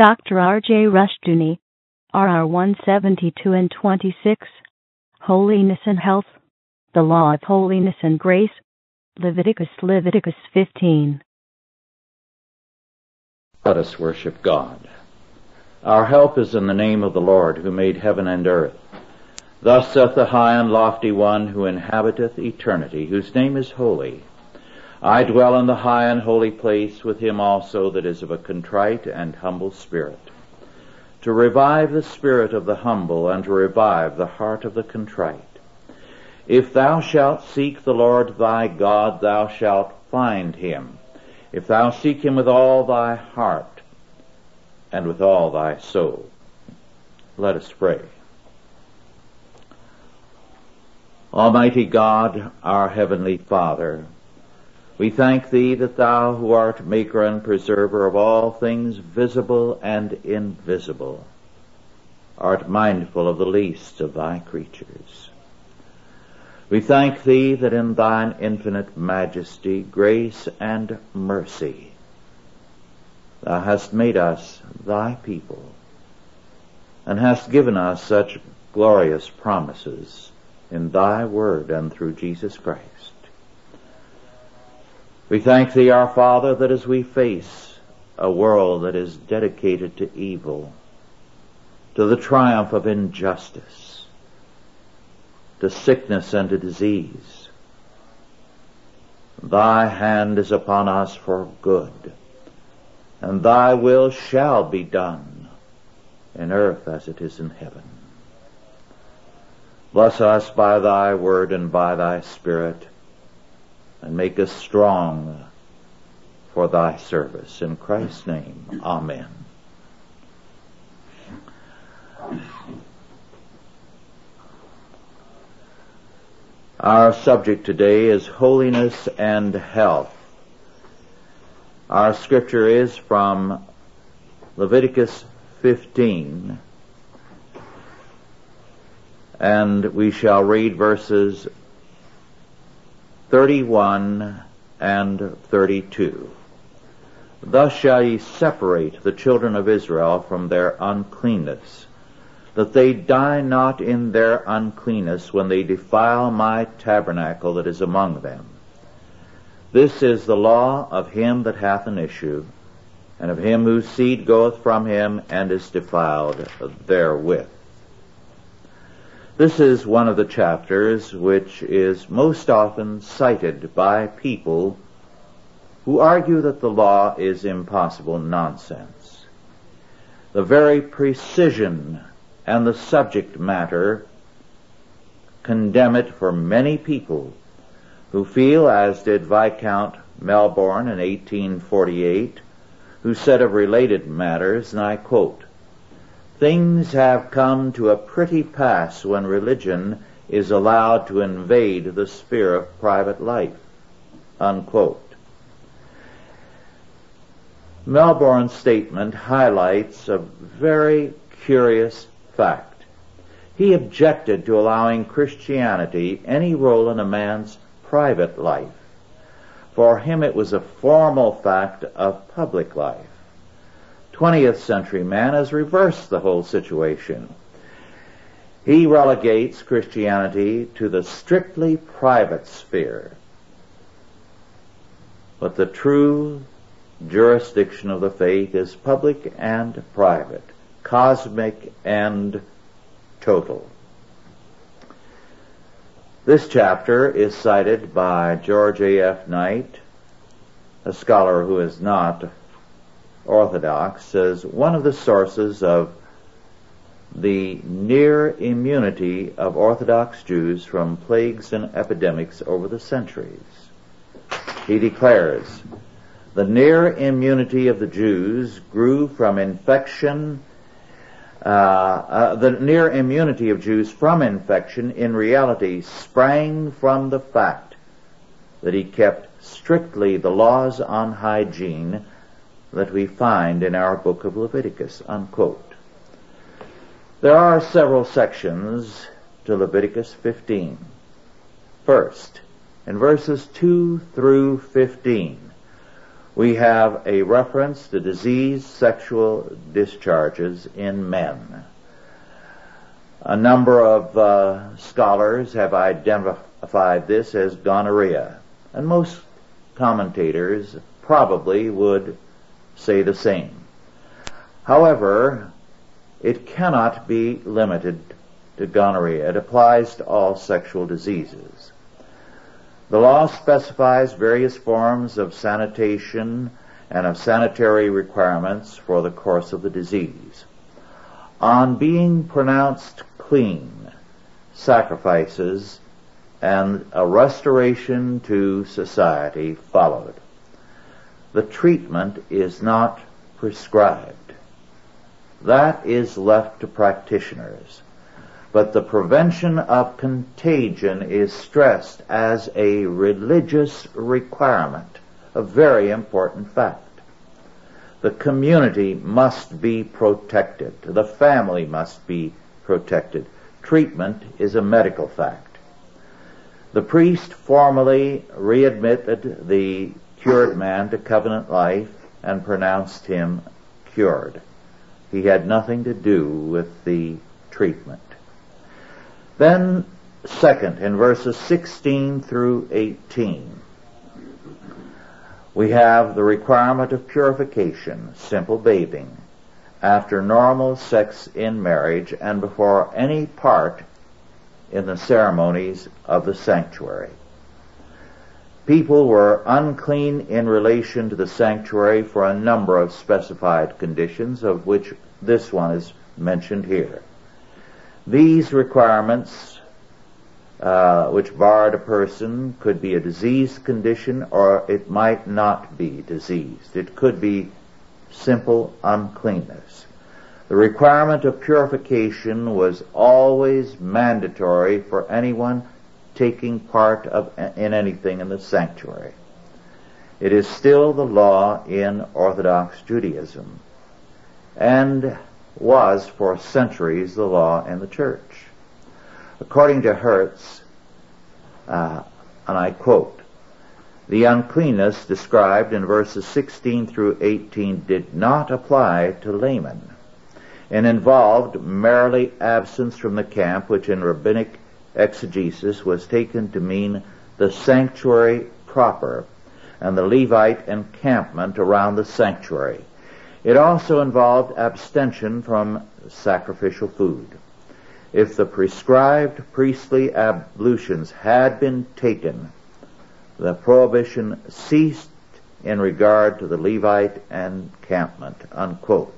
Dr. R.J. Rushdoony, RR 172 and 26, Holiness and Health, the Law of Holiness and Grace, Leviticus 15. Let us worship God. Our help is in the name of the Lord, who made heaven and earth. Thus saith the high and lofty one, who inhabiteth eternity, whose name is holy. I dwell in the high and holy place with him also that is of a contrite and humble spirit, to revive the spirit of the humble, and to revive the heart of the contrite. If thou shalt seek the Lord thy God, thou shalt find him, if thou seek him with all thy heart and with all thy soul. Let us pray. Almighty God, our heavenly Father, we thank thee that thou, who art maker and preserver of all things visible and invisible, art mindful of the least of thy creatures. We thank thee that in thine infinite majesty, grace, and mercy, thou hast made us thy people, and hast given us such glorious promises in thy word and through Jesus Christ. We thank thee, our Father, that as we face a world that is dedicated to evil, to the triumph of injustice, to sickness and to disease, thy hand is upon us for good, and thy will shall be done in earth as it is in heaven. Bless us by thy word and by thy Spirit, and make us strong for thy service. In Christ's name, amen. Our subject today is holiness and health. Our scripture is from Leviticus 15, and we shall read verses 31 and 32. Thus shall ye separate the children of Israel from their uncleanness, that they die not in their uncleanness when they defile my tabernacle that is among them. This is the law of him that hath an issue, and of him whose seed goeth from him and is defiled therewith. This is one of the chapters which is most often cited by people who argue that the law is impossible nonsense. The very precision and the subject matter condemn it for many people who feel, as did Viscount Melbourne in 1848, who said of related matters, and I quote, "Things have come to a pretty pass when religion is allowed to invade the sphere of private life," unquote. Melbourne's statement highlights a very curious fact. He objected to allowing Christianity any role in a man's private life. For him it was a formal fact of public life. 20th century man has reversed the whole situation. He relegates Christianity to the strictly private sphere. But the true jurisdiction of the faith is public and private, cosmic and total. This chapter is cited by George A.F. Knight, a scholar who is not Orthodox, as one of the sources of the near immunity of Orthodox Jews from plagues and epidemics over the centuries. He declares, "The near immunity of the Jews grew from infection. The near immunity of Jews from infection in reality sprang from the fact that he kept strictly the laws on hygiene that we find in our book of Leviticus," unquote. There are several sections to Leviticus 15. First, in verses 2 through 15, we have a reference to diseased sexual discharges in men. A number of scholars have identified this as gonorrhea, and most commentators probably would say the same. However, it cannot be limited to gonorrhea. It applies to all sexual diseases. The law specifies various forms of sanitation and of sanitary requirements for the course of the disease. On being pronounced clean, sacrifices and a restoration to society followed. The treatment is not prescribed. That is left to practitioners. But the prevention of contagion is stressed as a religious requirement, a very important fact. The community must be protected. The family must be protected. Treatment is a medical fact. The priest formally readmitted the cured man to covenant life and pronounced him cured. He had nothing to do with the treatment. Then, second, in verses 16 through 18, we have the requirement of purification, simple bathing, after normal sex in marriage and before any part in the ceremonies of the sanctuary. People were unclean in relation to the sanctuary for a number of specified conditions, of which this one is mentioned here. These requirements, which barred a person, could be a diseased condition or it might not be diseased. It could be simple uncleanness. The requirement of purification was always mandatory for anyone taking part in anything in the sanctuary. It is still the law in Orthodox Judaism and was for centuries the law in the church. According to Hertz, and I quote, "The uncleanness described in verses 16 through 18 did not apply to laymen and involved merely absence from the camp, which in rabbinic exegesis was taken to mean the sanctuary proper and the Levite encampment around the sanctuary. It also involved abstention from sacrificial food. If the prescribed priestly ablutions had been taken, the prohibition ceased in regard to the Levite encampment," unquote.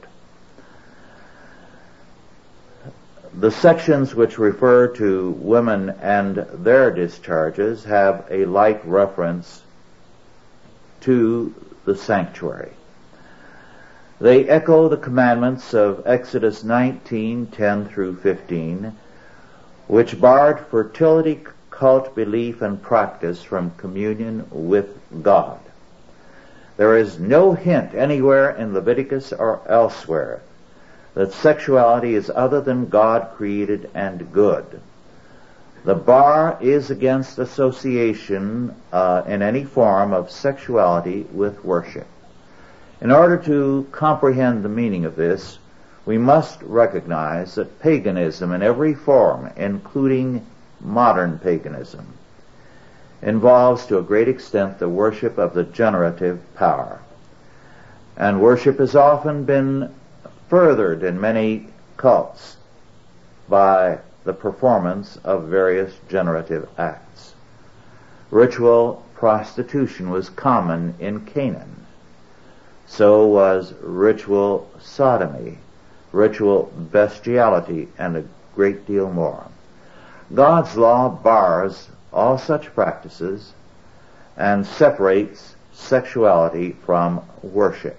The sections which refer to women and their discharges have a like reference to the sanctuary. They echo the commandments of Exodus 19:10 through 15, which barred fertility, cult, belief, and practice from communion with God. There is no hint anywhere in Leviticus or elsewhere that sexuality is other than God created and good. The bar is against association in any form of sexuality with worship. In order to comprehend the meaning of this, we must recognize that paganism in every form, including modern paganism, involves to a great extent the worship of the generative power. And worship has often been furthered in many cults by the performance of various generative acts. Ritual prostitution was common in Canaan. So was ritual sodomy, ritual bestiality, and a great deal more. God's law bars all such practices and separates sexuality from worship.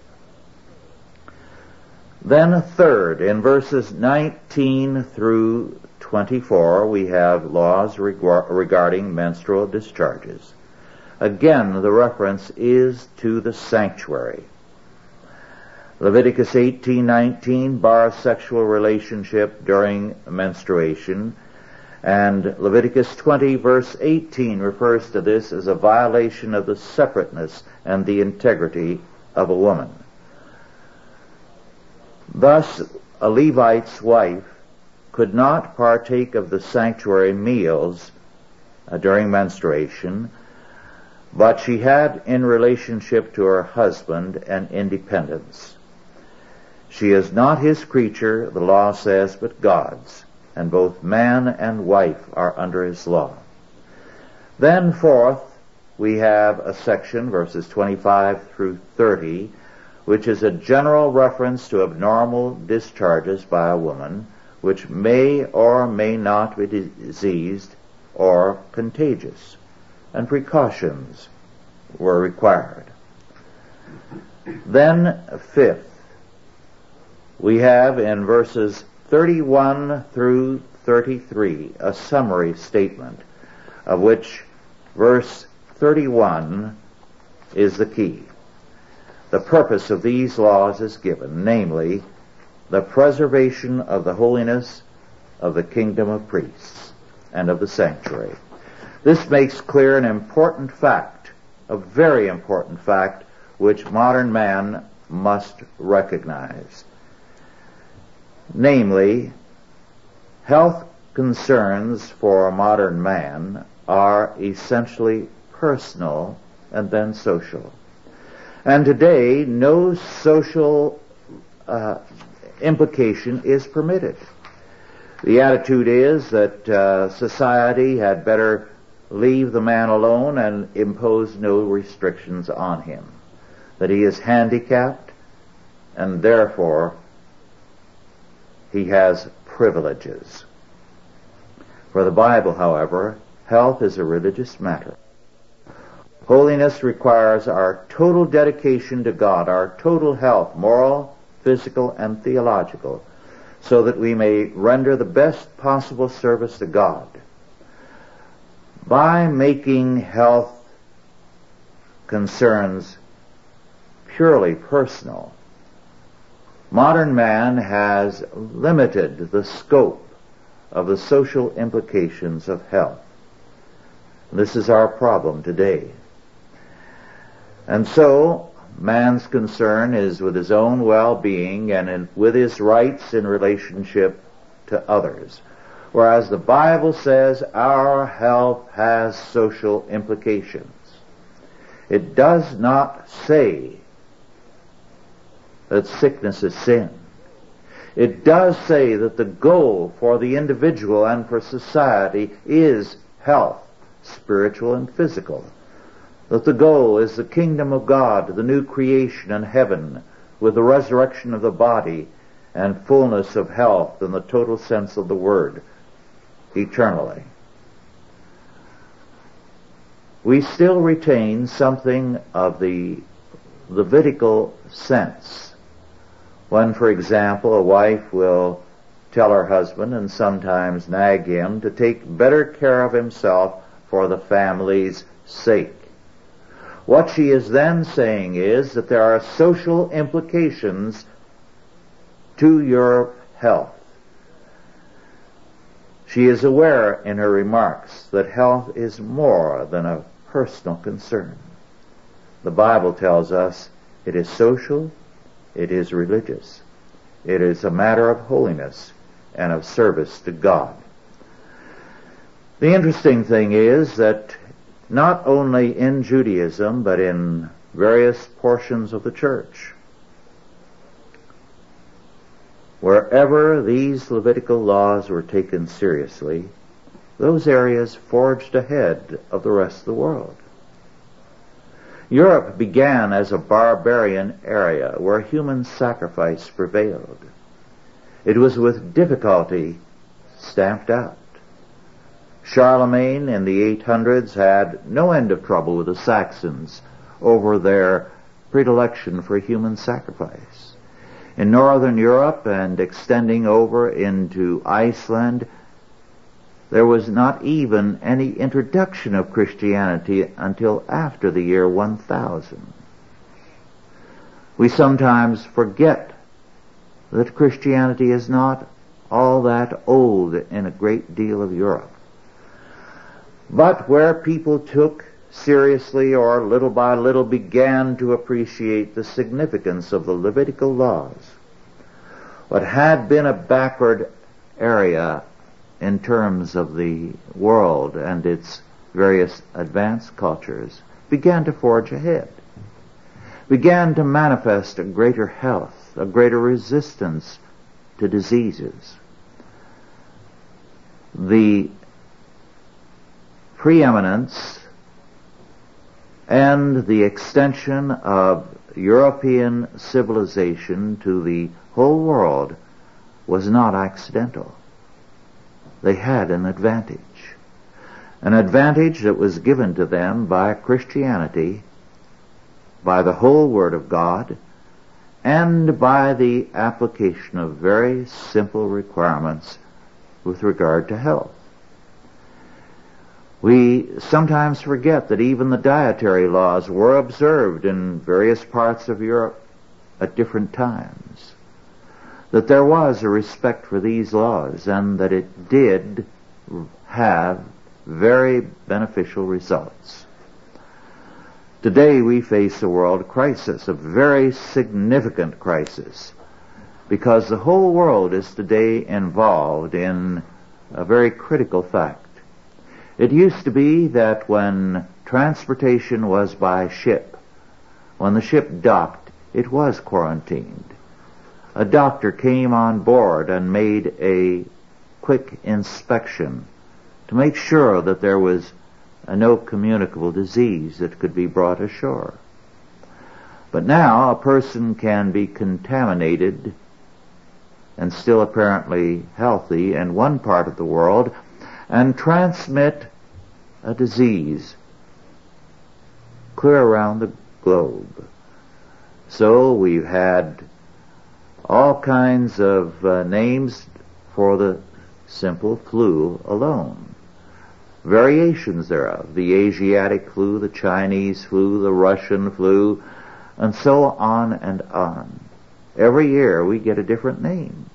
Then third, in verses 19 through 24, we have laws regarding menstrual discharges. Again, the reference is to the sanctuary. Leviticus 18:19 bars sexual relationship during menstruation, And Leviticus 20 verse 18 refers to this as a violation of the separateness and the integrity of a woman. Thus, a Levite's wife could not partake of the sanctuary meals during menstruation, but she had in relationship to her husband an independence. She is not his creature, the law says, but God's, and both man and wife are under his law. Then fourth, we have a section, verses 25 through 30, which is a general reference to abnormal discharges by a woman, which may or may not be diseased or contagious, and precautions were required. Then fifth, we have in verses 31 through 33 a summary statement, of which verse 31 is the key. The purpose of these laws is given, namely, the preservation of the holiness of the kingdom of priests and of the sanctuary. This makes clear an important fact, a very important fact, which modern man must recognize. Namely, health concerns for modern man are essentially personal and then social. And today, no social implication is permitted. The attitude is that society had better leave the man alone and impose no restrictions on him, that he is handicapped and therefore he has privileges. For the Bible, however, health is a religious matter. Holiness requires our total dedication to God, our total health, moral, physical, and theological, so that we may render the best possible service to God. By making health concerns purely personal, modern man has limited the scope of the social implications of health. This is our problem today. And so, man's concern is with his own well-being and with his rights in relationship to others. Whereas the Bible says our health has social implications. It does not say that sickness is sin. It does say that the goal for the individual and for society is health, spiritual and physical. That the goal is the kingdom of God, the new creation in heaven, with the resurrection of the body and fullness of health in the total sense of the word, eternally. We still retain something of the Levitical sense when, for example, a wife will tell her husband and sometimes nag him to take better care of himself for the family's sake. What she is then saying is that there are social implications to your health. She is aware in her remarks that health is more than a personal concern. The Bible tells us it is social, it is religious. It is a matter of holiness and of service to God. The interesting thing is that not only in Judaism, but in various portions of the church, wherever these Levitical laws were taken seriously, those areas forged ahead of the rest of the world. Europe began as a barbarian area where human sacrifice prevailed. It was with difficulty stamped out. Charlemagne in the 800s had no end of trouble with the Saxons over their predilection for human sacrifice. In northern Europe and extending over into Iceland, there was not even any introduction of Christianity until after the year 1000. We sometimes forget that Christianity is not all that old in a great deal of Europe. But where people took seriously or little by little began to appreciate the significance of the Levitical laws, what had been a backward area in terms of the world and its various advanced cultures began to forge ahead, began to manifest a greater health, a greater resistance to diseases. The preeminence and the extension of European civilization to the whole world was not accidental. They had an advantage that was given to them by Christianity, by the whole Word of God, and by the application of very simple requirements with regard to health. We sometimes forget that even the dietary laws were observed in various parts of Europe at different times, that there was a respect for these laws, and that it did have very beneficial results. Today we face a world crisis, a very significant crisis, because the whole world is today involved in a very critical fact. It used to be that when transportation was by ship, when the ship docked, it was quarantined. A doctor came on board and made a quick inspection to make sure that there was no communicable disease that could be brought ashore. But now a person can be contaminated and still apparently healthy in one part of the world and transmit a disease clear around the globe. So we've had all kinds of names for the simple flu alone. Variations thereof, the Asiatic flu, the Chinese flu, the Russian flu, and so on and on. Every year we get a different name.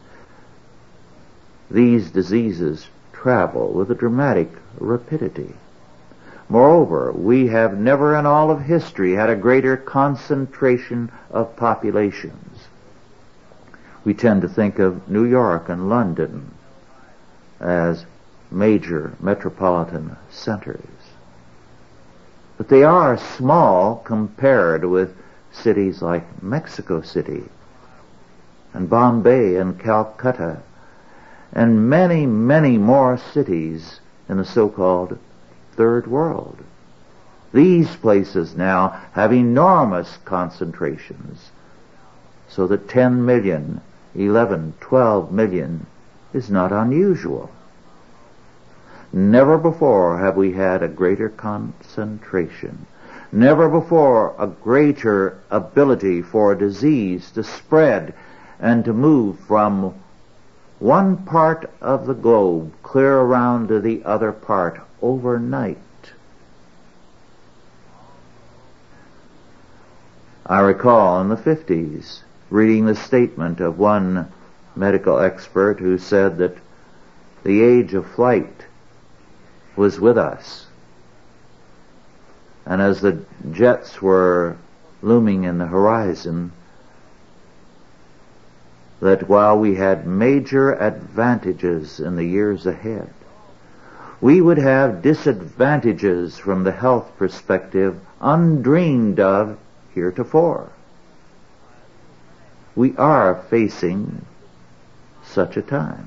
These diseases travel with a dramatic rapidity. Moreover, we have never in all of history had a greater concentration of populations. We tend to think of New York and London as major metropolitan centers. But they are small compared with cities like Mexico City and Bombay and Calcutta and many, many more cities in the so-called Third World. These places now have enormous concentrations, so that 10 million, 11, 12 million is not unusual. Never before have we had a greater concentration. Never before a greater ability for disease to spread and to move from one part of the globe clear around to the other part overnight. I recall in the 50s reading the statement of one medical expert who said that the age of flight was with us. And as the jets were looming in the horizon, that while we had major advantages in the years ahead, we would have disadvantages from the health perspective undreamed of heretofore. We are facing such a time.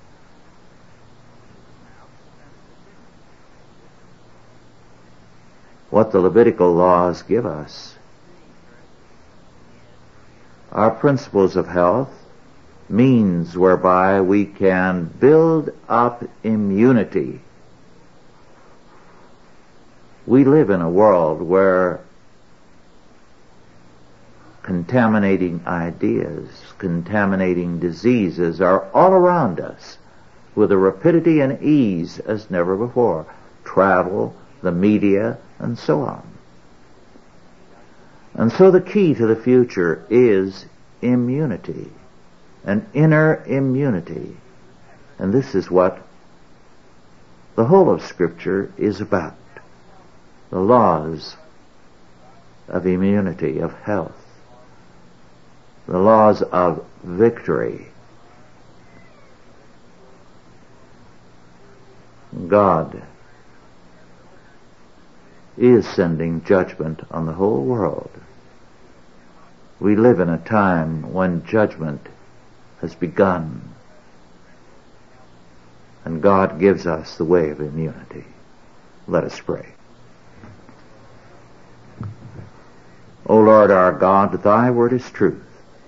What the Levitical laws give us are principles of health, means whereby we can build up immunity. We live in a world where contaminating ideas, contaminating diseases are all around us with a rapidity and ease as never before. Travel, the media, and so on. And so the key to the future is immunity, an inner immunity. And this is what The whole of Scripture is about the laws of immunity, of health, the laws of victory. God is sending judgment on the whole world. We live in a time when judgment has begun, and God gives us the way of immunity. Let us pray. O Lord our God, thy word is truth,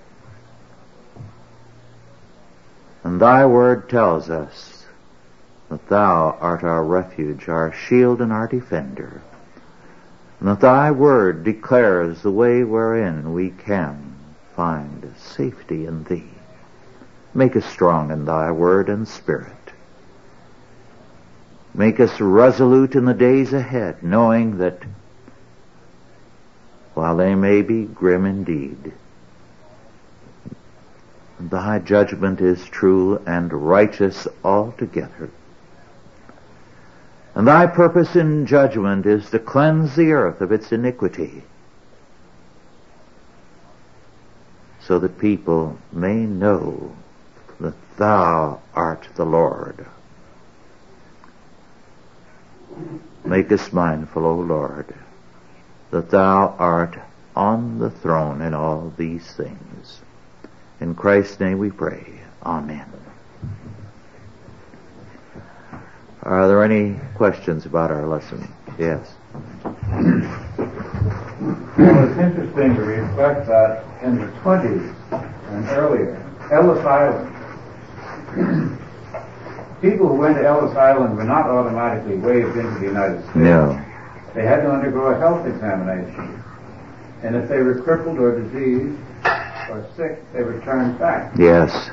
and thy word tells us that thou art our refuge, our shield, and our defender, and that thy word declares the way wherein we can find safety in thee. Make us strong in thy word and spirit. Make us resolute in the days ahead, knowing that while they may be grim indeed, thy judgment is true and righteous altogether. And thy purpose in judgment is to cleanse the earth of its iniquity, so that people may know that thou art the Lord. Make us mindful, O Lord, that thou art on the throne in all these things. In Christ's name we pray. Amen. Are there any questions about our lesson? Yes. Well, it's interesting to reflect that in the 20s and earlier, Ellis Island, people who went to Ellis Island were not automatically waived into the United States. No. They had to undergo a health examination. And if they were crippled or diseased or sick, they were turned back. Yes.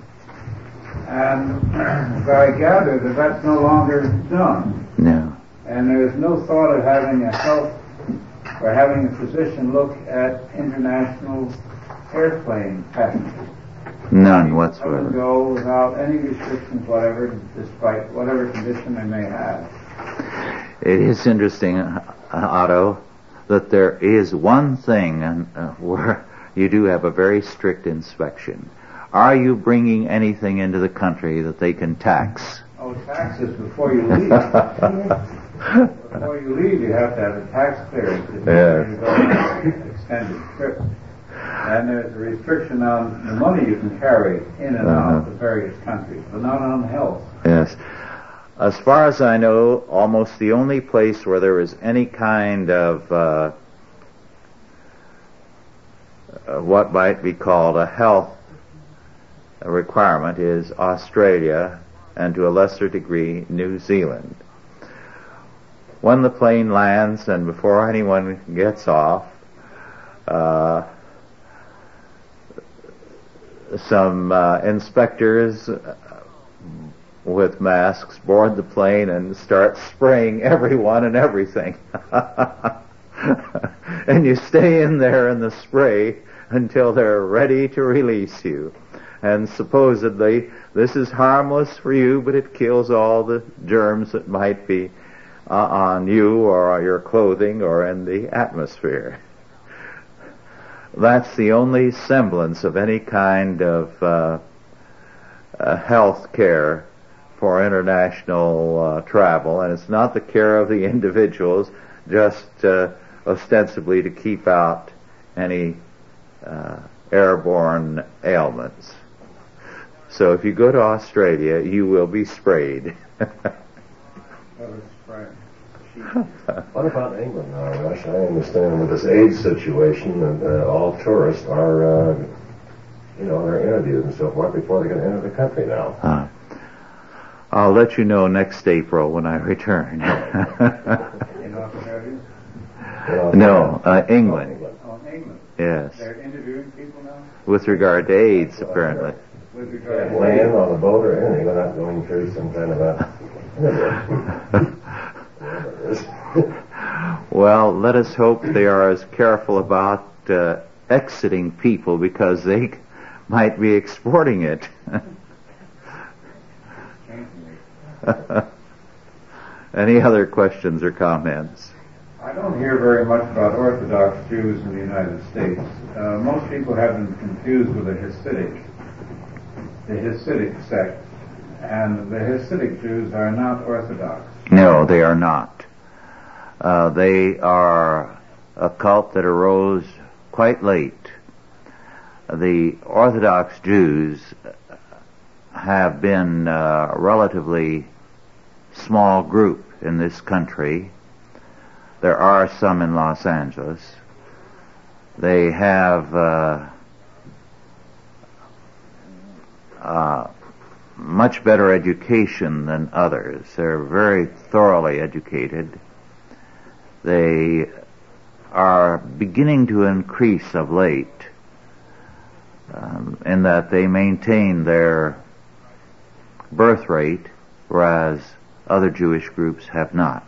And I gather that that's no longer done. No. And there's no thought of having a health or having a physician look at international airplane passengers. None Come and whatsoever. go without any restrictions, whatever, despite whatever condition they may have. It is interesting, Otto, that there is one thing where you do have a very strict inspection. Are you bringing anything into the country that they can tax? Oh, taxes before you leave. Before you leave, you have to have a tax clearance if you're going to go on an extended trip. And there's a restriction on the money you can carry in and out of the various countries, but not on health. Yes. As far as I know, almost the only place where there is any kind of what might be called a health requirement is Australia, and to a lesser degree, New Zealand. When the plane lands and before anyone gets off, some inspectors with masks board the plane and start spraying everyone and everything. And you stay in there in the spray until they're ready to release you. And supposedly this is harmless for you, but it kills all the germs that might be on you or your clothing or in the atmosphere. That's the only semblance of any kind of health care for international travel, and it's not the care of the individuals, just ostensibly to keep out any airborne ailments. So if you go to Australia, you will be sprayed. What about England now, Rush? I understand with this AIDS situation that all tourists are, they're interviewed and so forth before they can enter the country now. I'll let you know next April when I return. In Australia? No, England. Oh, England. Yes. They're interviewing people now? With regard to AIDS, apparently. With regard to land on a boat or anything without going through some kind of a interview. Well, let us hope they are as careful about exiting people because they might be exporting it. Any other questions or comments? I don't hear very much about Orthodox Jews in the United States. Most people have them confused with the Hasidic sect, and the Hasidic Jews are not Orthodox. No, they are not. They are a cult that arose quite late. The Orthodox Jews have been a relatively small group in this country. There are some in Los Angeles. They have much better education than others. They're very thoroughly educated. They are beginning to increase of late in that they maintain their birth rate, whereas other Jewish groups have not.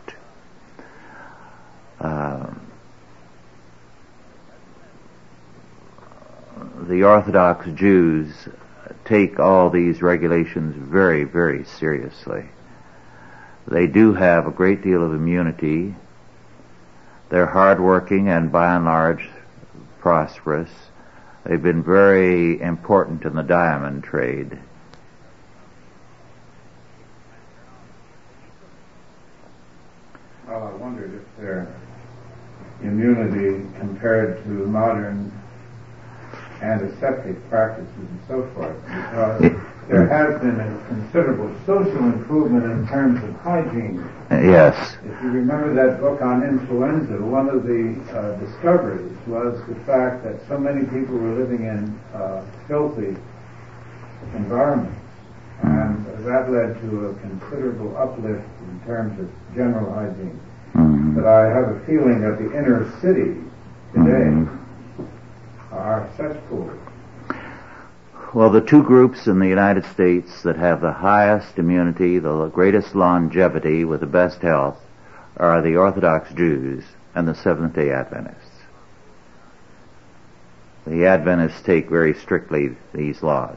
The Orthodox Jews take all these regulations very, very seriously. They do have a great deal of immunity. They're hardworking and by and large prosperous. They've been very important in the diamond trade. Well, I wondered if their immunity compared to modern antiseptic practices and so forth, because there has been a considerable social improvement in terms of hygiene. Yes. If you remember that book on influenza, one of the discoveries was the fact that so many people were living in filthy environments, and that led to a considerable uplift in terms of general hygiene. But I have a feeling that the inner cities today are cesspools. Well, the two groups in the United States that have the highest immunity, the greatest longevity with the best health, are the Orthodox Jews and the Seventh-day Adventists. The Adventists take very strictly these laws.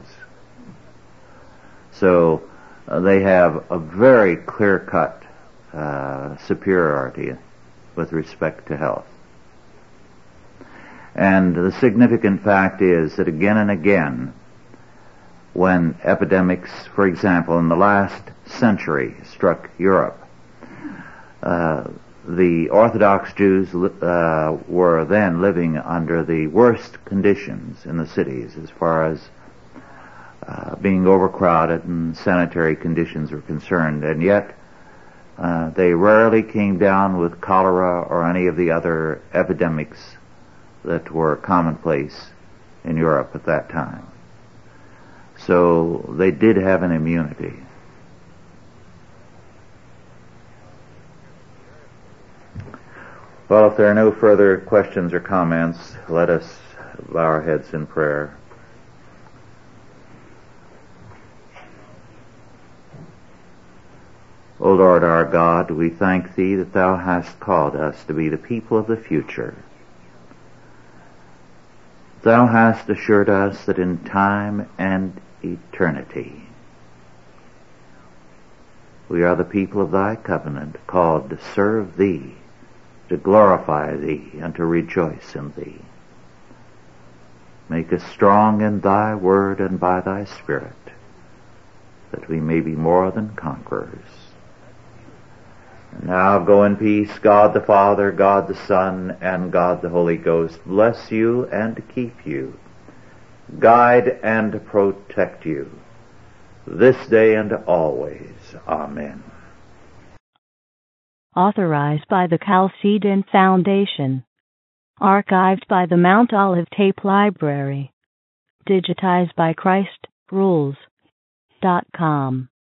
So they have a very clear-cut superiority with respect to health. And the significant fact is that again and again, when epidemics, for example, in the last century struck Europe, the Orthodox Jews were then living under the worst conditions in the cities as far as being overcrowded and sanitary conditions were concerned, and yet they rarely came down with cholera or any of the other epidemics that were commonplace in Europe at that time. So they did have an immunity. Well, if there are no further questions or comments, let us bow our heads in prayer. O Lord our God, we thank Thee that Thou hast called us to be the people of the future. Thou hast assured us that in time and eternity we are the people of Thy covenant, called to serve Thee, to glorify Thee, and to rejoice in Thee. Make us strong in Thy word and by Thy Spirit, that we may be more than conquerors. And now go in peace. God the Father, God the Son, and God the Holy Ghost bless you and keep you, guide and protect you, this day and always. Amen. Authorized by the Chalcedon Foundation. Archived by the Mount Olive Tape Library. Digitized by ChristRules.com.